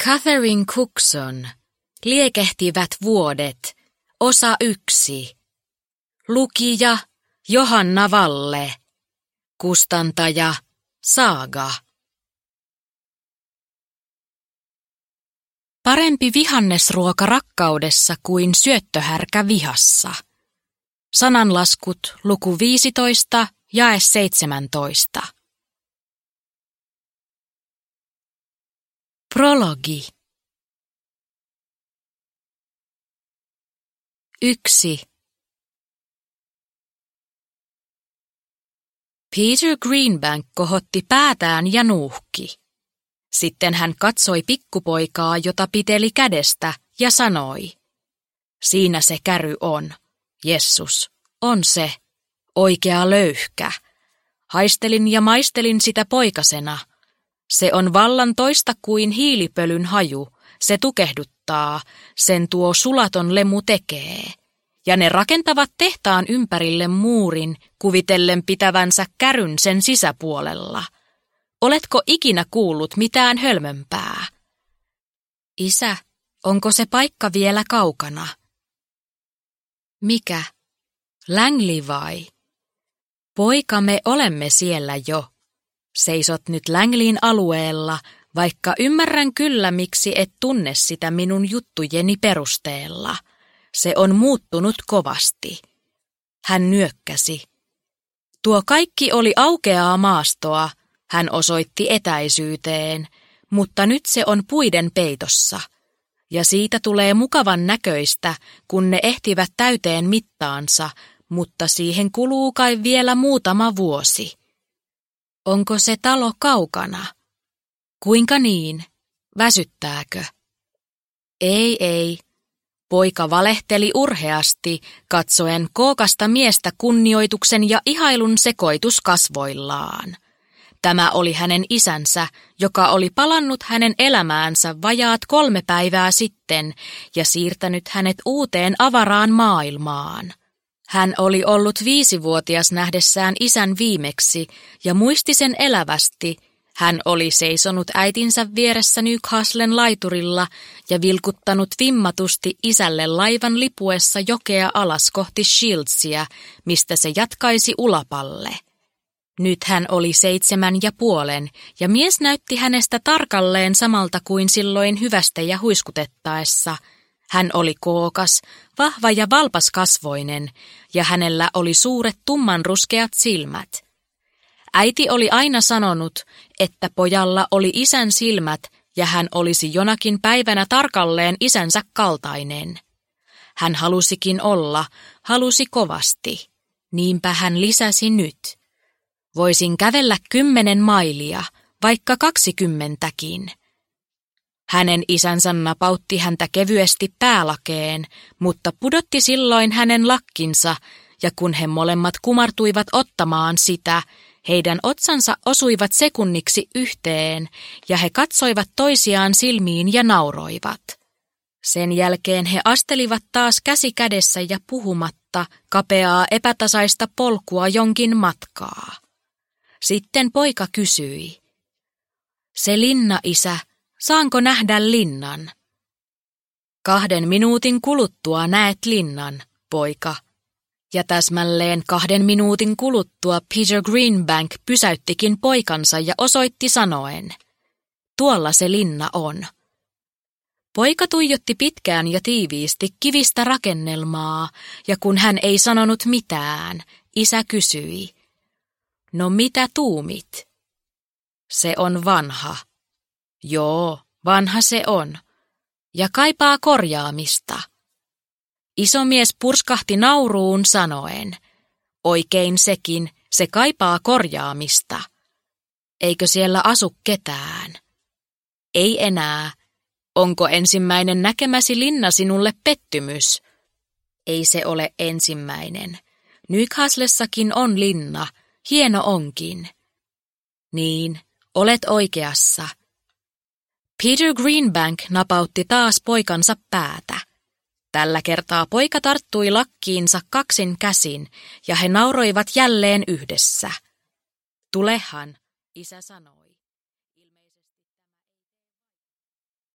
Catherine Cookson, Liekehtivät vuodet, osa 1. Lukija Johanna Valle, kustantaja Saaga. Parempi vihannesruoka rakkaudessa kuin syöttöhärkä vihassa. Sananlaskut luku 15, jae 17. Prologi. 1. Peter Greenbank kohotti päätään ja nuuhki. Sitten hän katsoi pikkupoikaa, jota piteli kädestä, ja sanoi, siinä se käry on, Jessus, on se, oikea löyhkä. Haistelin ja maistelin sitä poikasena. Se on vallan toista kuin hiilipölyn haju, se tukehduttaa, sen tuo sulaton lemu tekee. Ja ne rakentavat tehtaan ympärille muurin, kuvitellen pitävänsä käryn sen sisäpuolella. Oletko ikinä kuullut mitään hölmömpää? Isä, onko se paikka vielä kaukana? Mikä? Langley vai? Poika, me olemme siellä jo. Seisot nyt Langleyn alueella, vaikka ymmärrän kyllä, miksi et tunne sitä minun juttujeni perusteella. Se on muuttunut kovasti. Hän nyökkäsi. Tuo kaikki oli aukeaa maastoa, hän osoitti etäisyyteen, mutta nyt se on puiden peitossa. Ja siitä tulee mukavan näköistä, kun ne ehtivät täyteen mittaansa, mutta siihen kuluu kai vielä muutama vuosi. Onko se talo kaukana? Kuinka niin? Väsyttääkö? Ei. Poika valehteli urheasti, katsoen kookasta miestä kunnioituksen ja ihailun sekoitus kasvoillaan. Tämä oli hänen isänsä, joka oli palannut hänen elämäänsä vajaat 3 päivää sitten ja siirtänyt hänet uuteen avaraan maailmaan. Hän oli ollut 5-vuotias nähdessään isän viimeksi ja muisti sen elävästi. Hän oli seisonut äitinsä vieressä Newcastlen laiturilla ja vilkuttanut vimmatusti isälle laivan lipuessa jokea alas kohti Shieldsia, mistä se jatkaisi Ulapalle. Nyt hän oli 7,5 ja mies näytti hänestä tarkalleen samalta kuin silloin hyvästä ja huiskutettaessa. Hän oli kookas, vahva ja valpaskasvoinen ja hänellä oli suuret tummanruskeat silmät. Äiti oli aina sanonut, että pojalla oli isän silmät ja hän olisi jonakin päivänä tarkalleen isänsä kaltainen. Hän halusikin olla, halusi kovasti. Niinpä hän lisäsi nyt. Voisin kävellä 10 mailia, vaikka 20kin. Hänen isänsä napautti häntä kevyesti päälakeen, mutta pudotti silloin hänen lakkinsa, ja kun he molemmat kumartuivat ottamaan sitä, heidän otsansa osuivat sekunniksi yhteen, ja he katsoivat toisiaan silmiin ja nauroivat. Sen jälkeen he astelivat taas käsi kädessä ja puhumatta kapeaa epätasaista polkua jonkin matkaa. Sitten poika kysyi. Se linna, isä, saanko nähdä linnan? 2 minuutin kuluttua näet linnan, poika. Ja täsmälleen 2 minuutin kuluttua Peter Greenbank pysäyttikin poikansa ja osoitti sanoen. Tuolla se linna on. Poika tuijotti pitkään ja tiiviisti kivistä rakennelmaa, ja kun hän ei sanonut mitään, isä kysyi. No mitä tuumit? Se on vanha. Joo, vanha se on. Ja kaipaa korjaamista. Isomies purskahti nauruun sanoen. Oikein sekin, se kaipaa korjaamista. Eikö siellä asu ketään? Ei enää. Onko ensimmäinen näkemäsi linna sinulle pettymys? Ei se ole ensimmäinen. Newcastlessakin on linna. Hieno onkin. Niin, olet oikeassa. Peter Greenbank napautti taas poikansa päätä. Tällä kertaa poika tarttui lakkiinsa 2 käsin ja he nauroivat jälleen yhdessä. Tulehan, isä sanoi.